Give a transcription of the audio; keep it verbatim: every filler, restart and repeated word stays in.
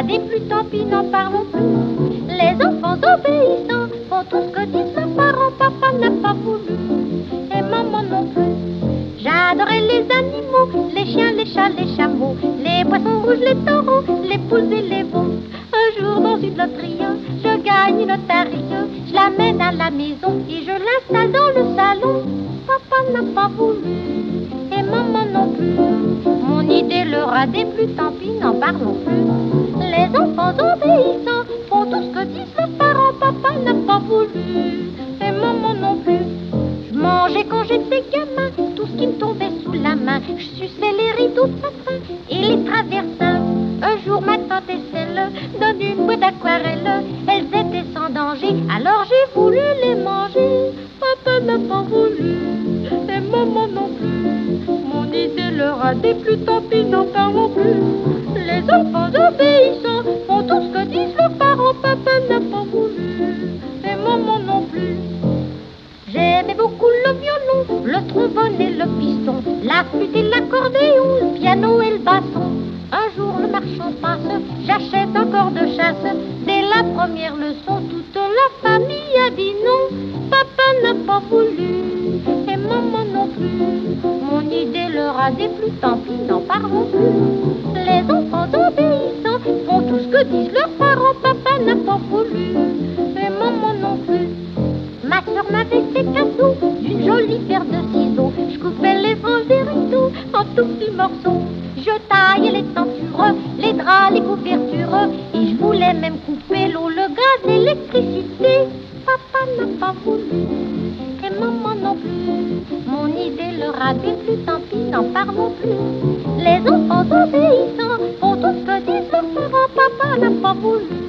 a déplu, tant pis, n'en parlons plus. Les enfants obéissants font tout ce que disent leurs parents. Papa n'a pas voulu, et maman non plus. J'adorais les animaux, les chiens, les chats, les chameaux, les poissons rouges, les taureaux, les poules et les veaux. Un jour dans une loterie, je gagne une loterie. Je l'amène à la maison et je l'installe dans le salon. Papa n'a pas voulu, et maman non plus. Mon idée leur a déplu, tant pis, n'en parlons plus. Les enfants obéissants font tout ce que disent leurs parents. Papa n'a pas voulu, et maman non plus. Je mangeais quand j'étais gamin tout ce qui me tombait sous la main. Je suçais les rideaux de satin et les traversins. Un jour ma tante et celle donne une boîte d'aquarelle. Elles étaient sans danger, alors j'ai voulu les manger. Papa n'a pas voulu, et maman non plus. Mon idée leur a déplu, tant pis, n'en parlons plus. Les enfants obéissants font tout ce que disent leurs parents. Papa n'a pas voulu, et maman non plus. J'aimais beaucoup le violon, le trombone et le piston, la flûte et l'accordéon, le piano et le basson. Un jour le marchand passe, j'achète un corps de chasse. Dès la première leçon, toute la famille a dit non. Papa n'a pas voulu, et maman non plus. Mon idée leur a déplu, tant pis, n'en parlons plus. Les enfants obéissants font tout ce que disent leurs parents. Papa n'a pas voulu, et maman non plus. Ma soeur m'avait fait cadeau d'une jolie paire de ciseaux. Je coupais les franges des rideaux en tout petits morceaux. Je taillais les tentures, les draps, les couvertures, et je voulais même couper l'eau, le gaz, l'électricité. Papa n'a pas voulu, et maman non plus. Mon idée leur a déplu, tant pis, n'en parlons plus. Les enfants obéissants font tout ce que disent leurs parents. Papa n'a pas voulu,